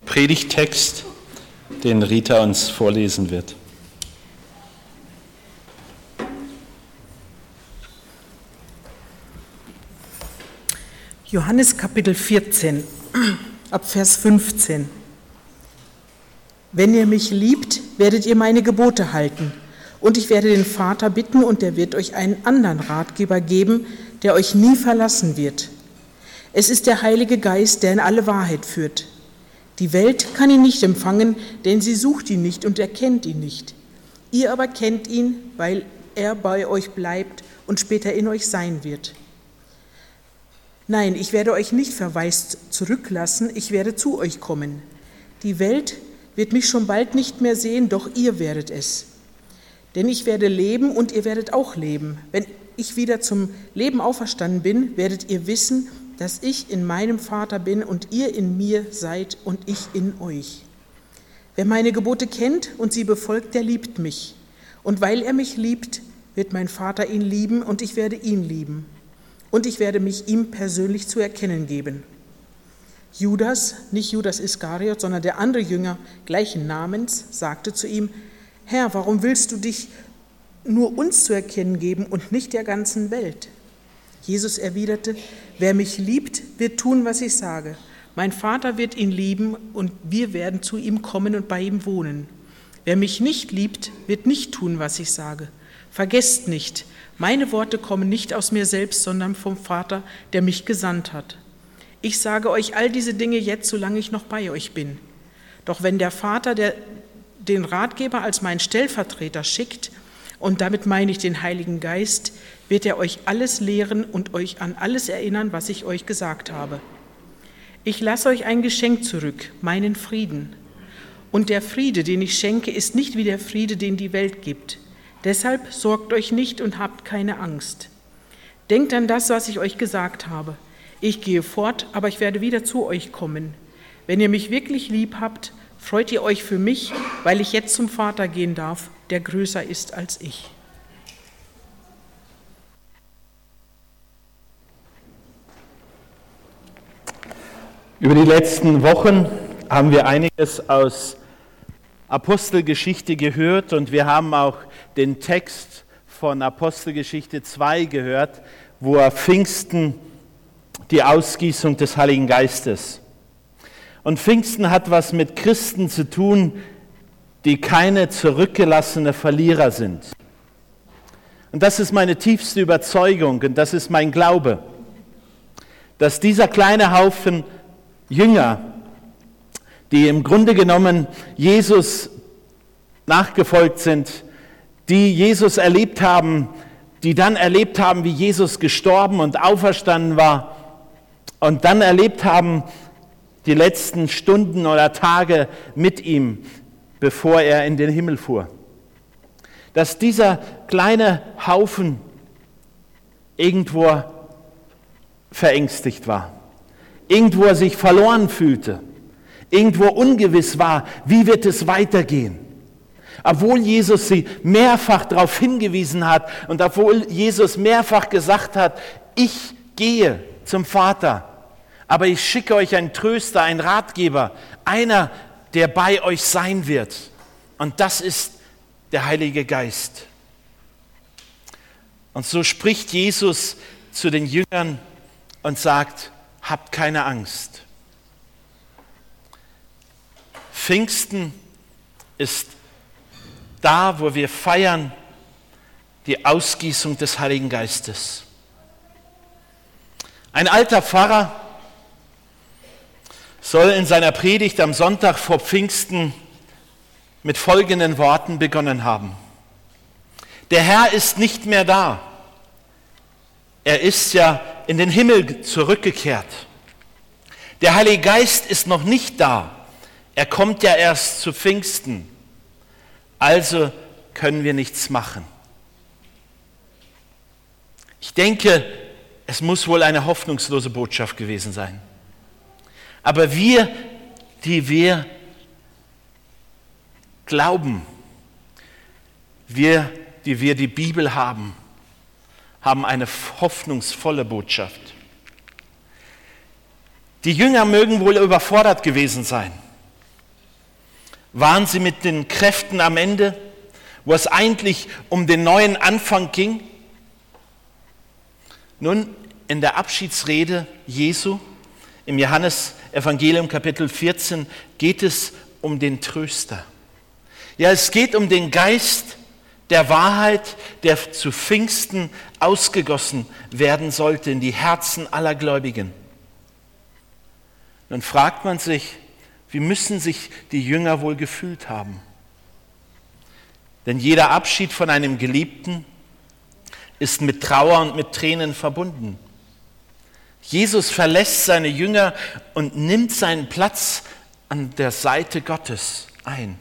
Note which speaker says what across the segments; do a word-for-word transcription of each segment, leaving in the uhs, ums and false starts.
Speaker 1: Predigttext, den Rita uns vorlesen wird.
Speaker 2: Johannes Kapitel vierzehn, ab Vers fünfzehn. Wenn ihr mich liebt, werdet ihr meine Gebote halten. Und ich werde den Vater bitten, und er wird euch einen anderen Ratgeber geben, der euch nie verlassen wird. Es ist der Heilige Geist, der in alle Wahrheit führt. Die Welt kann ihn nicht empfangen, denn sie sucht ihn nicht und erkennt ihn nicht. Ihr aber kennt ihn, weil er bei euch bleibt und später in euch sein wird. Nein, ich werde euch nicht verwaist zurücklassen, ich werde zu euch kommen. Die Welt wird mich schon bald nicht mehr sehen, doch ihr werdet es. Denn ich werde leben und ihr werdet auch leben. Wenn ich wieder zum Leben auferstanden bin, werdet ihr wissen, dass ich in meinem Vater bin und ihr in mir seid und ich in euch. Wer meine Gebote kennt und sie befolgt, der liebt mich. Und weil er mich liebt, wird mein Vater ihn lieben und ich werde ihn lieben. Und ich werde mich ihm persönlich zu erkennen geben. Judas, nicht Judas Iskariot, sondern der andere Jünger gleichen Namens, sagte zu ihm: Herr, warum willst du dich nur uns zu erkennen geben und nicht der ganzen Welt? Jesus erwiderte: Wer mich liebt, wird tun, was ich sage. Mein Vater wird ihn lieben und wir werden zu ihm kommen und bei ihm wohnen. Wer mich nicht liebt, wird nicht tun, was ich sage. Vergesst nicht, meine Worte kommen nicht aus mir selbst, sondern vom Vater, der mich gesandt hat. Ich sage euch all diese Dinge jetzt, solange ich noch bei euch bin. Doch wenn der Vater der, den Ratgeber als meinen Stellvertreter schickt, und damit meine ich den Heiligen Geist, wird er euch alles lehren und euch an alles erinnern, was ich euch gesagt habe. Ich lasse euch ein Geschenk zurück, meinen Frieden. Und der Friede, den ich schenke, ist nicht wie der Friede, den die Welt gibt. Deshalb sorgt euch nicht und habt keine Angst. Denkt an das, was ich euch gesagt habe. Ich gehe fort, aber ich werde wieder zu euch kommen. Wenn ihr mich wirklich lieb habt, freut ihr euch für mich, weil ich jetzt zum Vater gehen darf, der größer ist als ich.
Speaker 1: Über die letzten Wochen haben wir einiges aus Apostelgeschichte gehört und wir haben auch den Text von Apostelgeschichte zwei gehört, wo er Pfingsten die Ausgießung des Heiligen Geistes. Und Pfingsten hat was mit Christen zu tun, die keine zurückgelassene Verlierer sind. Und das ist meine tiefste Überzeugung und das ist mein Glaube, dass dieser kleine Haufen Jünger, die im Grunde genommen Jesus nachgefolgt sind, die Jesus erlebt haben, die dann erlebt haben, wie Jesus gestorben und auferstanden war und dann erlebt haben, die letzten Stunden oder Tage mit ihm, bevor er in den Himmel fuhr. Dass dieser kleine Haufen irgendwo verängstigt war, irgendwo sich verloren fühlte, irgendwo ungewiss war, wie wird es weitergehen. Obwohl Jesus sie mehrfach darauf hingewiesen hat und obwohl Jesus mehrfach gesagt hat, ich gehe zum Vater, aber ich schicke euch einen Tröster, einen Ratgeber, einer, der bei euch sein wird. Und das ist der Heilige Geist. Und so spricht Jesus zu den Jüngern und sagt, habt keine Angst. Pfingsten ist da, wo wir feiern, die Ausgießung des Heiligen Geistes. Ein alter Pfarrer soll in seiner Predigt am Sonntag vor Pfingsten mit folgenden Worten begonnen haben. Der Herr ist nicht mehr da. Er ist ja in den Himmel zurückgekehrt. Der Heilige Geist ist noch nicht da. Er kommt ja erst zu Pfingsten. Also können wir nichts machen. Ich denke, es muss wohl eine hoffnungslose Botschaft gewesen sein. Aber wir, die wir glauben, wir, die wir die Bibel haben, haben eine hoffnungsvolle Botschaft. Die Jünger mögen wohl überfordert gewesen sein. Waren sie mit den Kräften am Ende, wo es eigentlich um den neuen Anfang ging? Nun, in der Abschiedsrede Jesu im Johannesevangelium Kapitel vierzehn geht es um den Tröster. Ja, es geht um den Geist der Wahrheit, der zu Pfingsten ausgegossen werden sollte in die Herzen aller Gläubigen. Dann fragt man sich, wie müssen sich die Jünger wohl gefühlt haben? Denn jeder Abschied von einem Geliebten ist mit Trauer und mit Tränen verbunden. Jesus verlässt seine Jünger und nimmt seinen Platz an der Seite Gottes ein.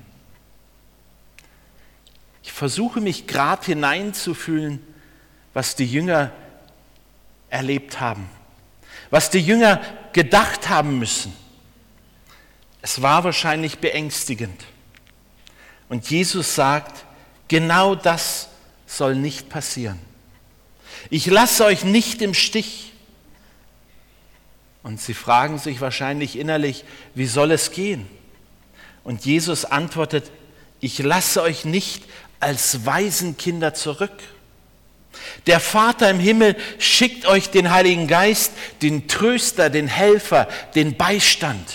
Speaker 1: Ich versuche mich gerade hineinzufühlen, was die Jünger erlebt haben, was die Jünger gedacht haben müssen. Es war wahrscheinlich beängstigend. Und Jesus sagt, genau das soll nicht passieren. Ich lasse euch nicht im Stich. Und sie fragen sich wahrscheinlich innerlich, wie soll es gehen? Und Jesus antwortet, ich lasse euch nicht als Waisenkinder zurück. Der Vater im Himmel schickt euch den Heiligen Geist, den Tröster, den Helfer, den Beistand.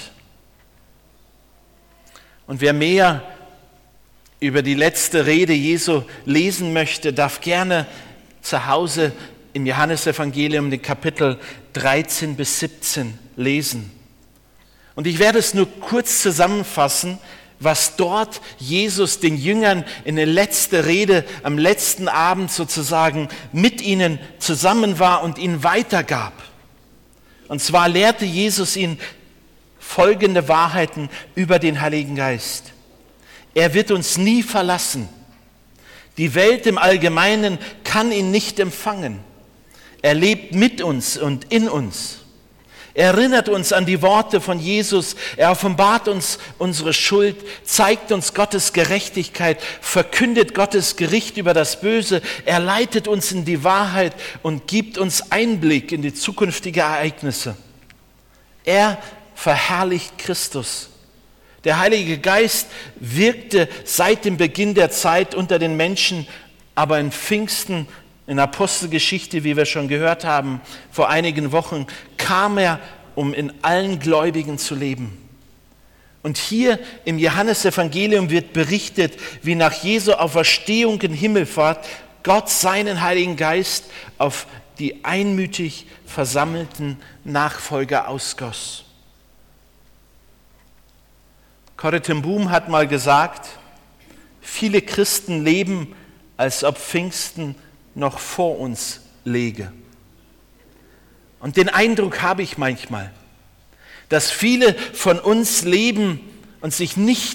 Speaker 1: Und wer mehr über die letzte Rede Jesu lesen möchte, darf gerne zu Hause im Johannesevangelium den Kapitel dreizehn bis siebzehn lesen. Und ich werde es nur kurz zusammenfassen, was dort Jesus den Jüngern in der letzten Rede am letzten Abend sozusagen mit ihnen zusammen war und ihnen weitergab. Und zwar lehrte Jesus ihnen folgende Wahrheiten über den Heiligen Geist. Er wird uns nie verlassen. Die Welt im Allgemeinen kann ihn nicht empfangen. Er lebt mit uns und in uns. Er erinnert uns an die Worte von Jesus. Er offenbart uns unsere Schuld, zeigt uns Gottes Gerechtigkeit, verkündet Gottes Gericht über das Böse. Er leitet uns in die Wahrheit und gibt uns Einblick in die zukünftigen Ereignisse. Er verherrlicht Christus. Der Heilige Geist wirkte seit dem Beginn der Zeit unter den Menschen, aber in Pfingsten, in Apostelgeschichte, wie wir schon gehört haben, vor einigen Wochen, kam er, um in allen Gläubigen zu leben. Und hier im Johannesevangelium wird berichtet, wie nach Jesu Auferstehung in Himmelfahrt Gott seinen Heiligen Geist auf die einmütig versammelten Nachfolger ausgoss. Corrie ten Boom hat mal gesagt, viele Christen leben, als ob Pfingsten noch vor uns läge. Und den Eindruck habe ich manchmal, dass viele von uns leben und sich nicht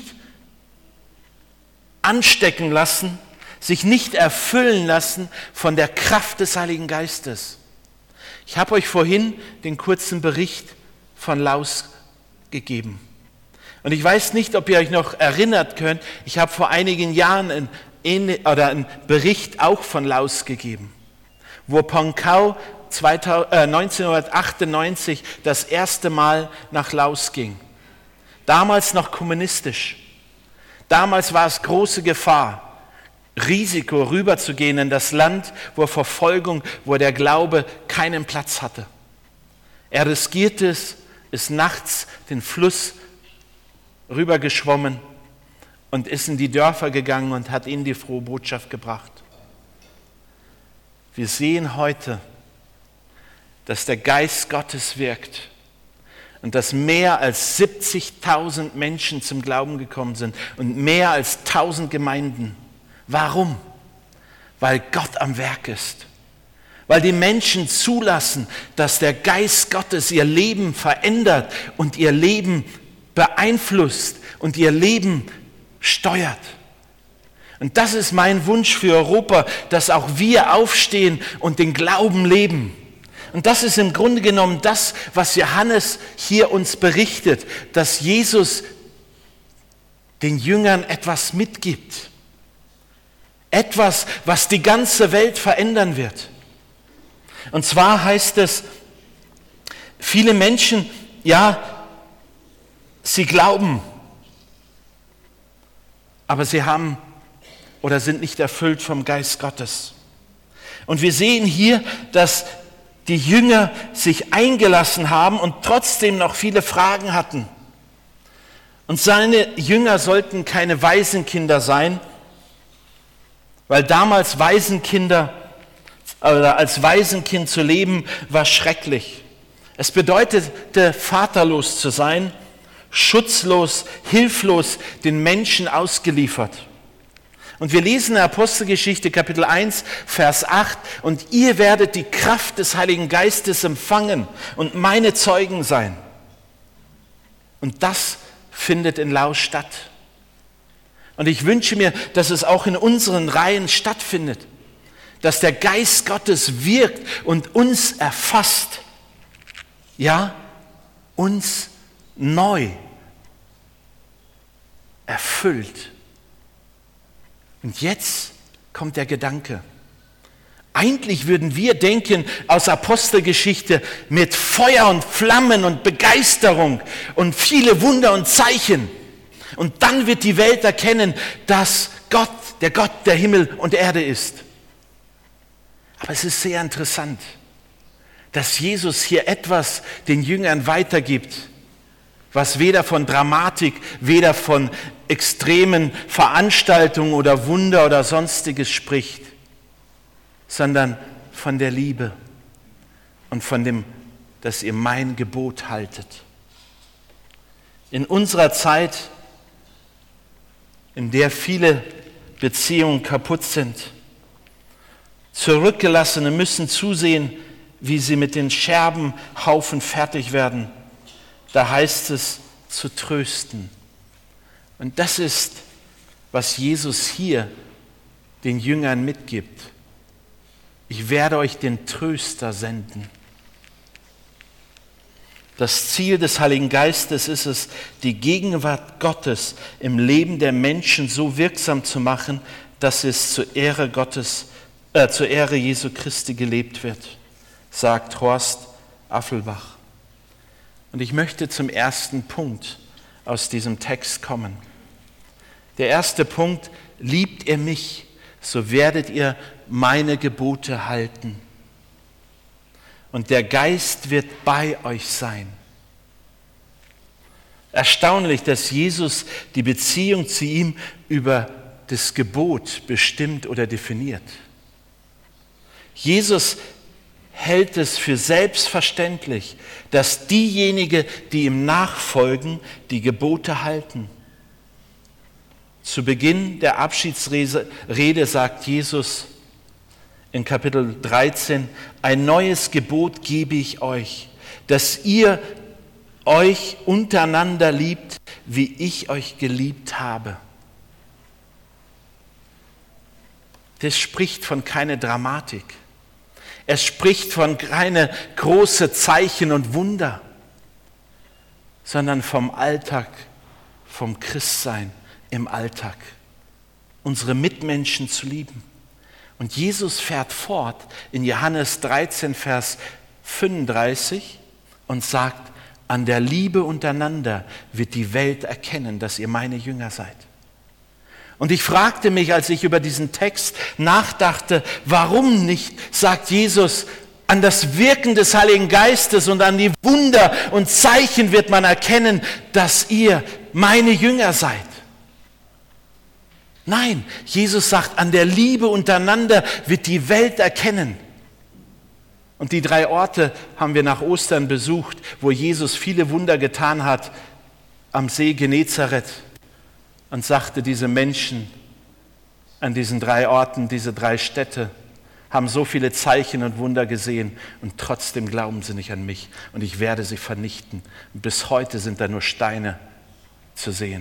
Speaker 1: anstecken lassen, sich nicht erfüllen lassen von der Kraft des Heiligen Geistes. Ich habe euch vorhin den kurzen Bericht von Laus gegeben. Und ich weiß nicht, ob ihr euch noch erinnert könnt, ich habe vor einigen Jahren einen, oder einen Bericht auch von Laus gegeben, wo Ponkau neunzehnhundertachtundneunzig das erste Mal nach Laos ging. Damals noch kommunistisch. Damals war es große Gefahr, Risiko rüberzugehen in das Land, wo Verfolgung, wo der Glaube keinen Platz hatte. Er riskierte es, ist nachts den Fluss rübergeschwommen und ist in die Dörfer gegangen und hat ihnen die frohe Botschaft gebracht. Wir sehen heute, dass der Geist Gottes wirkt und dass mehr als siebzigtausend Menschen zum Glauben gekommen sind und mehr als tausend Gemeinden. Warum? Weil Gott am Werk ist. Weil die Menschen zulassen, dass der Geist Gottes ihr Leben verändert und ihr Leben beeinflusst und ihr Leben steuert. Und das ist mein Wunsch für Europa, dass auch wir aufstehen und den Glauben leben. Und das ist im Grunde genommen das, was Johannes hier uns berichtet, dass Jesus den Jüngern etwas mitgibt. Etwas, was die ganze Welt verändern wird. Und zwar heißt es, viele Menschen, ja, sie glauben, aber sie haben oder sind nicht erfüllt vom Geist Gottes. Und wir sehen hier, dass die Jünger sich eingelassen haben und trotzdem noch viele Fragen hatten. Und seine Jünger sollten keine Waisenkinder sein, weil damals Waisenkinder oder als Waisenkind zu leben war schrecklich. Es bedeutete, vaterlos zu sein, schutzlos, hilflos, den Menschen ausgeliefert. Und wir lesen in der Apostelgeschichte Kapitel eins, Vers acht, und ihr werdet die Kraft des Heiligen Geistes empfangen und meine Zeugen sein. Und das findet in Lau statt. Und ich wünsche mir, dass es auch in unseren Reihen stattfindet, dass der Geist Gottes wirkt und uns erfasst, ja, uns neu erfüllt. Und jetzt kommt der Gedanke. Eigentlich würden wir denken aus Apostelgeschichte mit Feuer und Flammen und Begeisterung und viele Wunder und Zeichen. Und dann wird die Welt erkennen, dass Gott, der Gott der Himmel und Erde ist. Aber es ist sehr interessant, dass Jesus hier etwas den Jüngern weitergibt, was weder von Dramatik, weder von extremen Veranstaltungen oder Wunder oder Sonstiges spricht, sondern von der Liebe und von dem, dass ihr mein Gebot haltet. In unserer Zeit, in der viele Beziehungen kaputt sind, Zurückgelassene müssen zusehen, wie sie mit den Scherbenhaufen fertig werden. Da heißt es, zu trösten. Und das ist, was Jesus hier den Jüngern mitgibt. Ich werde euch den Tröster senden. Das Ziel des Heiligen Geistes ist es, die Gegenwart Gottes im Leben der Menschen so wirksam zu machen, dass es zur Ehre Gottes, äh, zur Ehre Jesu Christi gelebt wird, sagt Horst Affelbach. Und ich möchte zum ersten Punkt aus diesem Text kommen. Der erste Punkt: Liebt ihr mich, so werdet ihr meine Gebote halten. Und der Geist wird bei euch sein. Erstaunlich, dass Jesus die Beziehung zu ihm über das Gebot bestimmt oder definiert. Jesus hält es für selbstverständlich, dass diejenigen, die ihm nachfolgen, die Gebote halten. Zu Beginn der Abschiedsrede sagt Jesus in Kapitel dreizehn, ein neues Gebot gebe ich euch, dass ihr euch untereinander liebt, wie ich euch geliebt habe. Das spricht von keiner Dramatik. Es spricht von keine großen Zeichen und Wunder, sondern vom Alltag, vom Christsein im Alltag, unsere Mitmenschen zu lieben. Und Jesus fährt fort in Johannes dreizehn, Vers fünfunddreißig und sagt, an der Liebe untereinander wird die Welt erkennen, dass ihr meine Jünger seid. Und ich fragte mich, als ich über diesen Text nachdachte, warum nicht, sagt Jesus, an das Wirken des Heiligen Geistes und an die Wunder und Zeichen wird man erkennen, dass ihr meine Jünger seid. Nein, Jesus sagt, an der Liebe untereinander wird die Welt erkennen. Und die drei Orte haben wir nach Ostern besucht, wo Jesus viele Wunder getan hat, am See Genezareth, und sagte, diese Menschen an diesen drei Orten, diese drei Städte, haben so viele Zeichen und Wunder gesehen und trotzdem glauben sie nicht an mich und ich werde sie vernichten. Und bis heute sind da nur Steine zu sehen.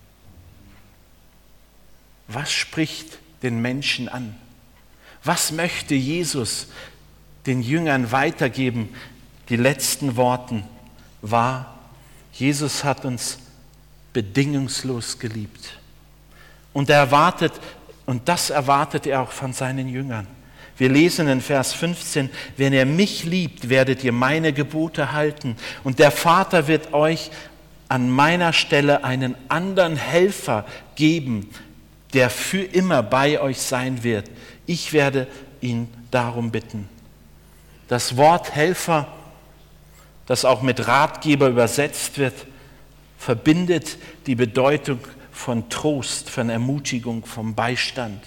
Speaker 1: Was spricht den Menschen an? Was möchte Jesus den Jüngern weitergeben? Die letzten Worte war, Jesus hat uns bedingungslos geliebt. Und er erwartet, und das erwartet er auch von seinen Jüngern. Wir lesen in Vers fünfzehn, wenn ihr mich liebt, werdet ihr meine Gebote halten und der Vater wird euch an meiner Stelle einen anderen Helfer geben, der für immer bei euch sein wird. Ich werde ihn darum bitten. Das Wort Helfer, das auch mit Ratgeber übersetzt wird, verbindet die Bedeutung von Trost, von Ermutigung, vom Beistand.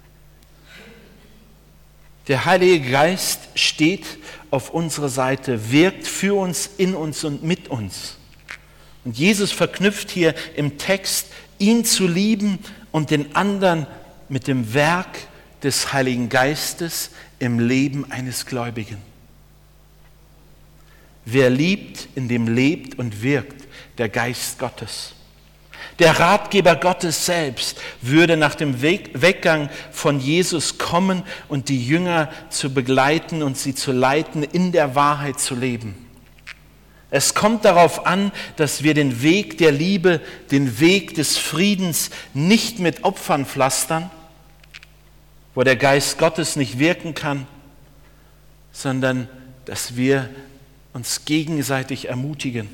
Speaker 1: Der Heilige Geist steht auf unserer Seite, wirkt für uns, in uns und mit uns. Und Jesus verknüpft hier im Text, ihn zu lieben und den anderen mit dem Werk des Heiligen Geistes im Leben eines Gläubigen. Wer liebt, in dem lebt und wirkt der Geist Gottes. Der Ratgeber Gottes selbst würde nach dem Weggang von Jesus kommen und die Jünger zu begleiten und sie zu leiten, in der Wahrheit zu leben. Es kommt darauf an, dass wir den Weg der Liebe, den Weg des Friedens nicht mit Opfern pflastern, wo der Geist Gottes nicht wirken kann, sondern dass wir uns gegenseitig ermutigen,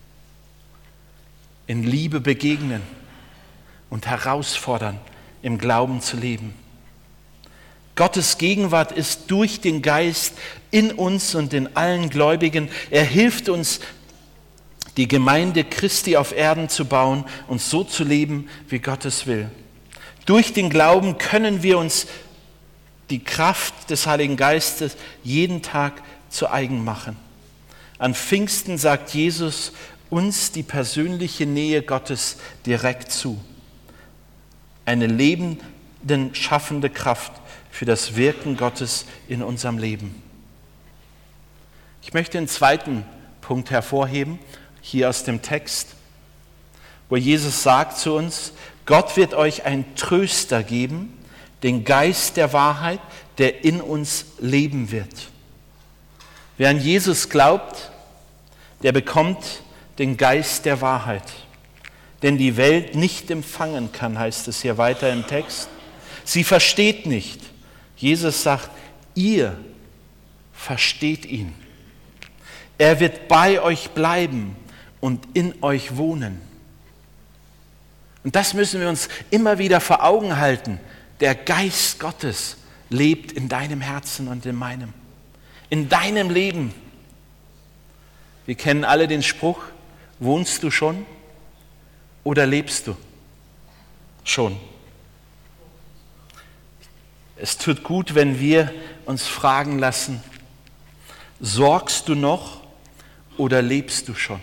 Speaker 1: in Liebe begegnen und herausfordern, im Glauben zu leben. Gottes Gegenwart ist durch den Geist in uns und in allen Gläubigen. Er hilft uns, die Gemeinde Christi auf Erden zu bauen und so zu leben, wie Gott es will. Durch den Glauben können wir uns die Kraft des Heiligen Geistes jeden Tag zu eigen machen. An Pfingsten sagt Jesus uns die persönliche Nähe Gottes direkt zu. Eine lebenden, schaffende Kraft für das Wirken Gottes in unserem Leben. Ich möchte einen zweiten Punkt hervorheben, hier aus dem Text, wo Jesus sagt zu uns, Gott wird euch einen Tröster geben, den Geist der Wahrheit, der in uns leben wird. Wer an Jesus glaubt, der bekommt den Geist der Wahrheit, den die Welt nicht empfangen kann, heißt es hier weiter im Text. Sie versteht nicht. Jesus sagt, ihr versteht ihn. Er wird bei euch bleiben und in euch wohnen. Und das müssen wir uns immer wieder vor Augen halten. Der Geist Gottes lebt in deinem Herzen und in meinem, in deinem Leben. Wir kennen alle den Spruch, wohnst du schon oder lebst du schon? Es tut gut, wenn wir uns fragen lassen, sorgst du noch oder lebst du schon?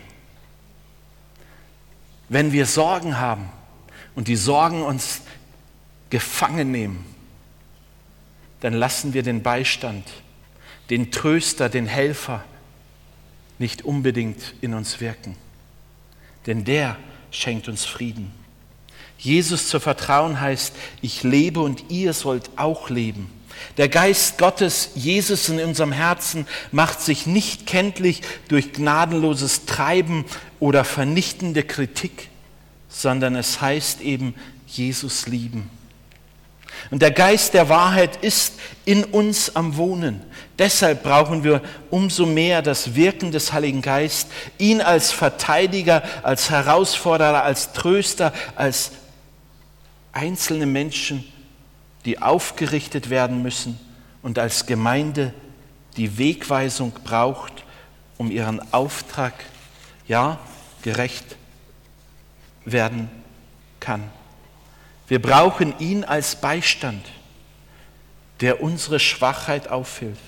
Speaker 1: Wenn wir Sorgen haben und die Sorgen uns gefangen nehmen, dann lassen wir den Beistand, den Tröster, den Helfer nicht unbedingt in uns wirken. Denn der schenkt uns Frieden. Jesus zu vertrauen heißt, ich lebe und ihr sollt auch leben. Der Geist Gottes, Jesus in unserem Herzen, macht sich nicht kenntlich durch gnadenloses Treiben oder vernichtende Kritik, sondern es heißt eben, Jesus lieben. Und der Geist der Wahrheit ist in uns am Wohnen. Deshalb brauchen wir umso mehr das Wirken des Heiligen Geistes, ihn als Verteidiger, als Herausforderer, als Tröster, als einzelne Menschen, die aufgerichtet werden müssen und als Gemeinde, die Wegweisung braucht, um ihren Auftrag, ja, gerecht werden kann. Wir brauchen ihn als Beistand, der unsere Schwachheit aufhilft.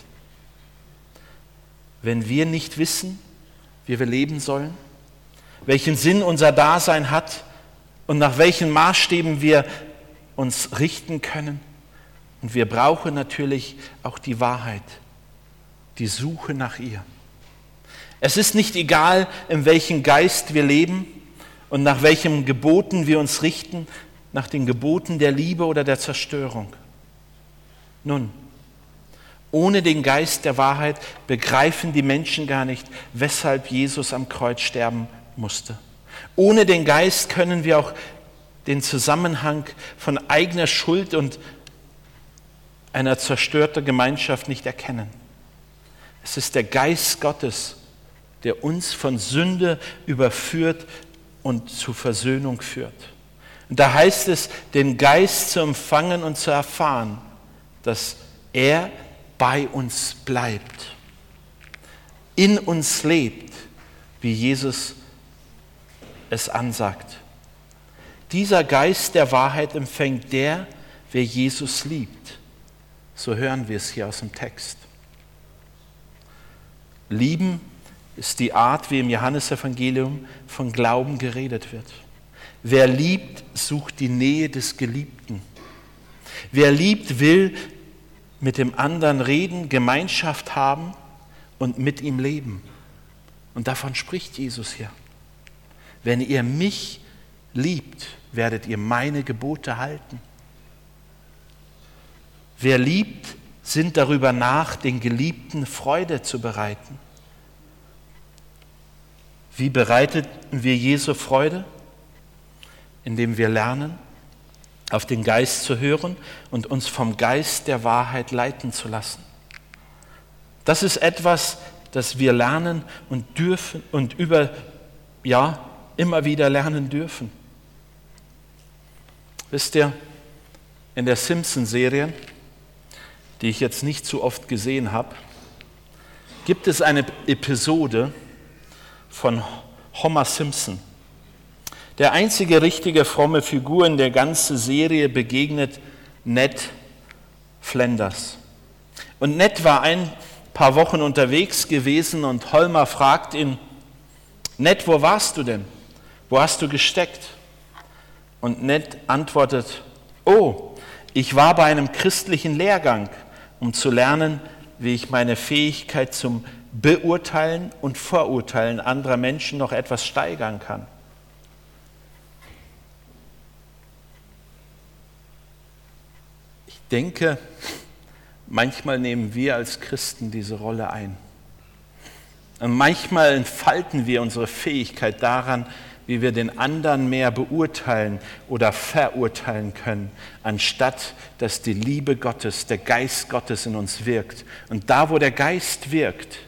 Speaker 1: Wenn wir nicht wissen, wie wir leben sollen, welchen Sinn unser Dasein hat und nach welchen Maßstäben wir uns richten können, und wir brauchen natürlich auch die Wahrheit, die Suche nach ihr. Es ist nicht egal, in welchem Geist wir leben und nach welchen Geboten wir uns richten, nach den Geboten der Liebe oder der Zerstörung. Nun, ohne den Geist der Wahrheit begreifen die Menschen gar nicht, weshalb Jesus am Kreuz sterben musste. Ohne den Geist können wir auch den Zusammenhang von eigener Schuld und einer zerstörten Gemeinschaft nicht erkennen. Es ist der Geist Gottes, der uns von Sünde überführt und zur Versöhnung führt. Und da heißt es, den Geist zu empfangen und zu erfahren, dass er bei uns bleibt, in uns lebt, wie Jesus es ansagt. Dieser Geist der Wahrheit empfängt der, wer Jesus liebt. So hören wir es hier aus dem Text. Lieben ist die Art, wie im Johannesevangelium von Glauben geredet wird. Wer liebt, sucht die Nähe des Geliebten. Wer liebt, will mit dem anderen reden, Gemeinschaft haben und mit ihm leben. Und davon spricht Jesus hier. Wenn ihr mich liebt, werdet ihr meine Gebote halten. Wer liebt, sinnt darüber nach, den Geliebten Freude zu bereiten. Wie bereiten wir Jesu Freude? Indem wir lernen, auf den Geist zu hören und uns vom Geist der Wahrheit leiten zu lassen. Das ist etwas, das wir lernen und dürfen und über, ja, immer wieder lernen dürfen. Wisst ihr, in der Simpsons-Serie, die ich jetzt nicht so oft gesehen habe, gibt es eine Episode von Homer Simpson. Der einzige richtige fromme Figur in der ganzen Serie begegnet Ned Flanders. Und Ned war ein paar Wochen unterwegs gewesen und Homer fragt ihn, Ned, wo warst du denn? Wo hast du gesteckt? Und Ned antwortet, oh, ich war bei einem christlichen Lehrgang, um zu lernen, wie ich meine Fähigkeit zum Beurteilen und Verurteilen anderer Menschen noch etwas steigern kann. Ich denke, manchmal nehmen wir als Christen diese Rolle ein. Und manchmal entfalten wir unsere Fähigkeit daran, wie wir den anderen mehr beurteilen oder verurteilen können, anstatt dass die Liebe Gottes, der Geist Gottes in uns wirkt. Und da, wo der Geist wirkt,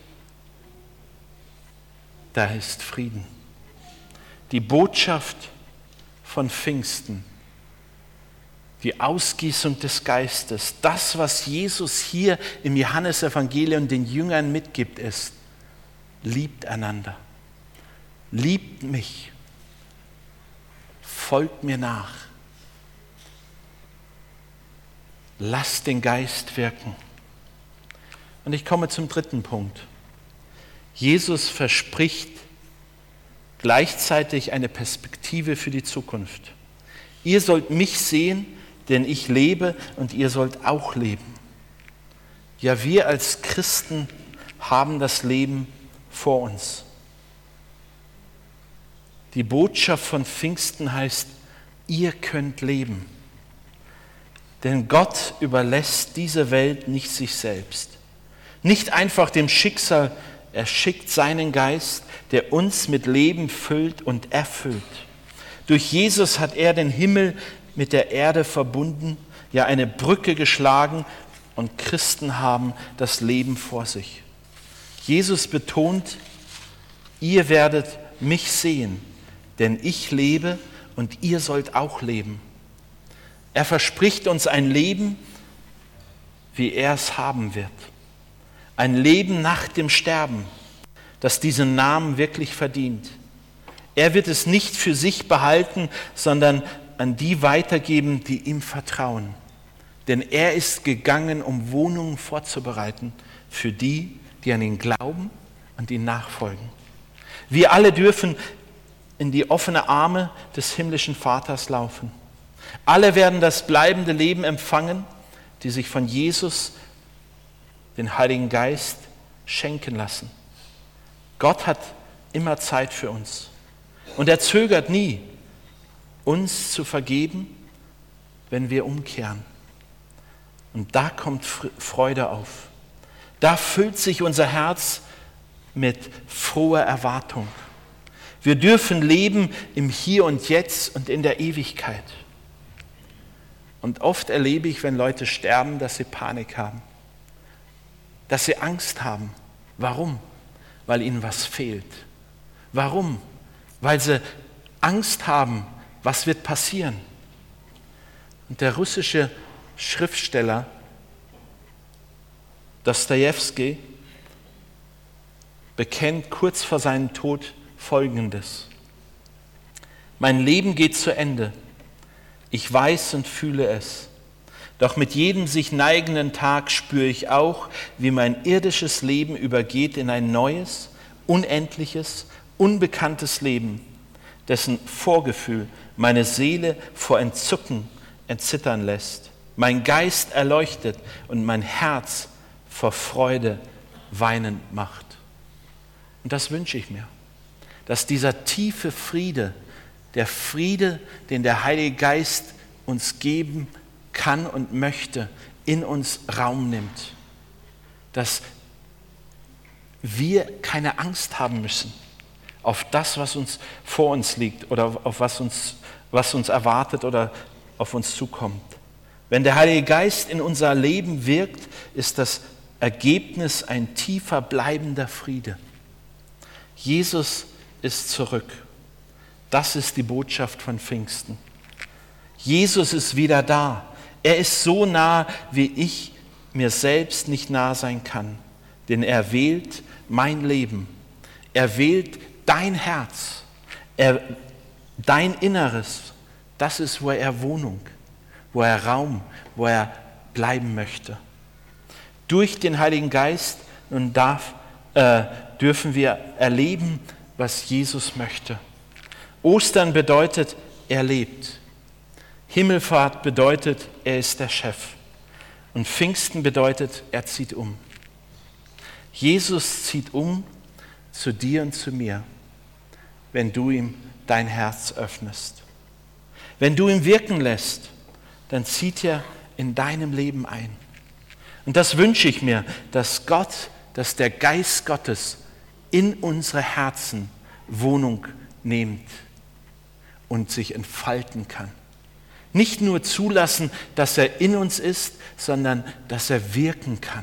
Speaker 1: da ist Frieden. Die Botschaft von Pfingsten, die Ausgießung des Geistes, das, was Jesus hier im Johannesevangelium den Jüngern mitgibt, ist, liebt einander, liebt mich, folgt mir nach, lasst den Geist wirken. Und ich komme zum dritten Punkt. Jesus verspricht gleichzeitig eine Perspektive für die Zukunft. Ihr sollt mich sehen, denn ich lebe und ihr sollt auch leben. Ja, wir als Christen haben das Leben vor uns. Die Botschaft von Pfingsten heißt, ihr könnt leben. Denn Gott überlässt diese Welt nicht sich selbst. Nicht einfach dem Schicksal, er schickt seinen Geist, der uns mit Leben füllt und erfüllt. Durch Jesus hat er den Himmel mit der Erde verbunden, ja eine Brücke geschlagen und Christen haben das Leben vor sich. Jesus betont, ihr werdet mich sehen, denn ich lebe und ihr sollt auch leben. Er verspricht uns ein Leben, wie er es haben wird. Ein Leben nach dem Sterben, das diesen Namen wirklich verdient. Er wird es nicht für sich behalten, sondern an die weitergeben, die ihm vertrauen. Denn er ist gegangen, um Wohnungen vorzubereiten für die, die an ihn glauben und ihn nachfolgen. Wir alle dürfen in die offenen Arme des himmlischen Vaters laufen. Alle werden das bleibende Leben empfangen, die sich von Jesus, den Heiligen Geist, schenken lassen. Gott hat immer Zeit für uns. Und er zögert nie, uns zu vergeben, wenn wir umkehren. Und da kommt Freude auf. Da füllt sich unser Herz mit froher Erwartung. Wir dürfen leben im Hier und Jetzt und in der Ewigkeit. Und oft erlebe ich, wenn Leute sterben, dass sie Panik haben, dass sie Angst haben. Warum? Weil ihnen was fehlt. Warum? Weil sie Angst haben, was wird passieren. Und der russische Schriftsteller Dostojewski bekennt kurz vor seinem Tod Folgendes: Mein Leben geht zu Ende. Ich weiß und fühle es. Doch mit jedem sich neigenden Tag spüre ich auch, wie mein irdisches Leben übergeht in ein neues, unendliches, unbekanntes Leben, dessen Vorgefühl meine Seele vor Entzücken entzittern lässt, mein Geist erleuchtet und mein Herz vor Freude weinend macht. Und das wünsche ich mir, dass dieser tiefe Friede, der Friede, den der Heilige Geist uns geben kann und möchte, in uns Raum nimmt, dass wir keine Angst haben müssen auf das, was uns vor uns liegt oder auf was uns, was uns erwartet oder auf uns zukommt. Wenn der Heilige Geist in unser Leben wirkt, ist das Ergebnis ein tiefer bleibender Friede. Jesus ist zurück. Das ist die Botschaft von Pfingsten. Jesus ist wieder da. Er ist so nah, wie ich mir selbst nicht nah sein kann. Denn er wählt mein Leben. Er wählt dein Herz. Er, dein Inneres. Das ist, wo er Wohnung, wo er Raum, wo er bleiben möchte. Durch den Heiligen Geist nun darf, äh, dürfen wir erleben, was Jesus möchte. Ostern bedeutet, er lebt. Himmelfahrt bedeutet, er ist der Chef. Und Pfingsten bedeutet, er zieht um. Jesus zieht um zu dir und zu mir, wenn du ihm dein Herz öffnest. Wenn du ihn wirken lässt, dann zieht er in deinem Leben ein. Und das wünsche ich mir, dass Gott, dass der Geist Gottes in unsere Herzen Wohnung nimmt und sich entfalten kann. Nicht nur zulassen, dass er in uns ist, sondern dass er wirken kann.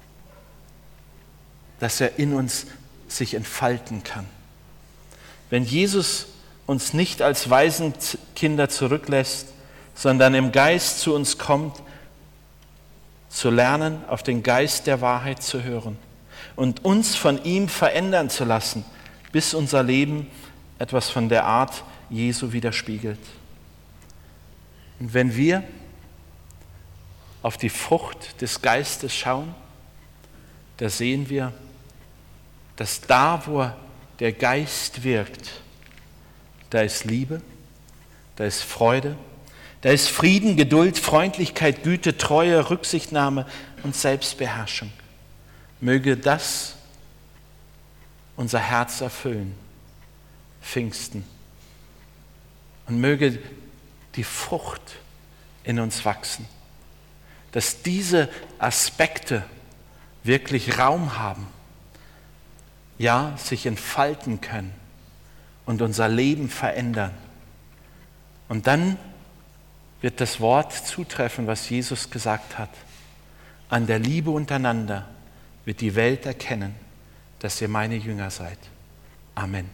Speaker 1: Dass er in uns sich entfalten kann. Wenn Jesus uns nicht als Waisenkinder zurücklässt, sondern im Geist zu uns kommt, zu lernen, auf den Geist der Wahrheit zu hören und uns von ihm verändern zu lassen, bis unser Leben etwas von der Art Jesu widerspiegelt. Und wenn wir auf die Frucht des Geistes schauen, da sehen wir, dass da, wo der Geist wirkt, da ist Liebe, da ist Freude, da ist Frieden, Geduld, Freundlichkeit, Güte, Treue, Rücksichtnahme und Selbstbeherrschung. Möge das unser Herz erfüllen, Pfingsten. Und möge die Frucht in uns wachsen, dass diese Aspekte wirklich Raum haben, ja, sich entfalten können und unser Leben verändern. Und dann wird das Wort zutreffen, was Jesus gesagt hat. An der Liebe untereinander wird die Welt erkennen, dass ihr meine Jünger seid. Amen.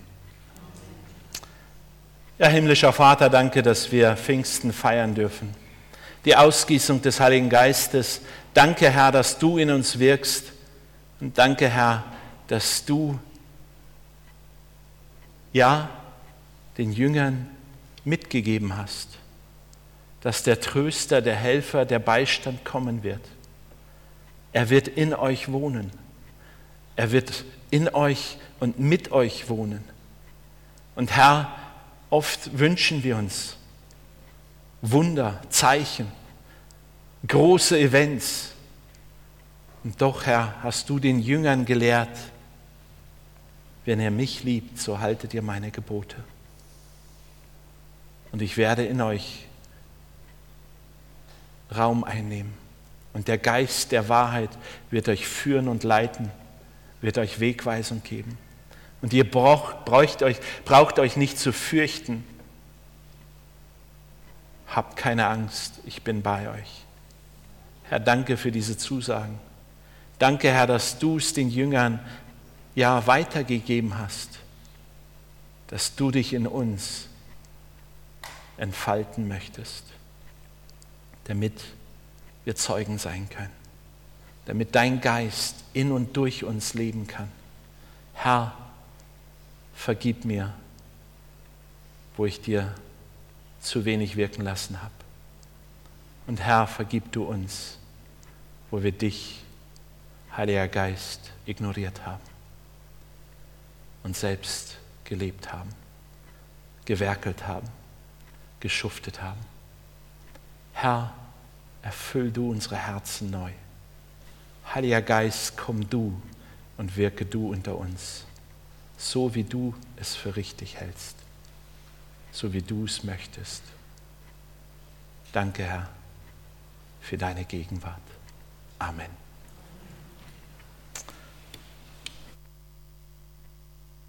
Speaker 1: Ja, himmlischer Vater, danke, dass wir Pfingsten feiern dürfen. Die Ausgießung des Heiligen Geistes. Danke, Herr, dass du in uns wirkst. Und danke, Herr, dass du, ja, den Jüngern mitgegeben hast, dass der Tröster, der Helfer, der Beistand kommen wird. Er wird in euch wohnen. Er wird in euch und mit euch wohnen. Und Herr, oft wünschen wir uns Wunder, Zeichen, große Events. Und doch, Herr, hast du den Jüngern gelehrt, wenn ihr mich liebt, so haltet ihr meine Gebote. Und ich werde in euch Raum einnehmen. Und der Geist der Wahrheit wird euch führen und leiten, wird euch Wegweisung geben. Und ihr braucht, braucht, euch, braucht euch nicht zu fürchten. Habt keine Angst, ich bin bei euch. Herr, danke für diese Zusagen. Danke, Herr, dass du es den Jüngern ja weitergegeben hast, dass du dich in uns entfalten möchtest. damit wir Zeugen sein können, damit dein Geist in und durch uns leben kann. Herr, vergib mir, wo ich dir zu wenig wirken lassen habe. Und Herr, vergib du uns, wo wir dich, Heiliger Geist, ignoriert haben und selbst gelebt haben, gewerkelt haben, geschuftet haben. Herr, erfüll du unsere Herzen neu. Heiliger Geist, komm du und wirke du unter uns, so wie du es für richtig hältst, so wie du es möchtest. Danke, Herr, für deine Gegenwart. Amen.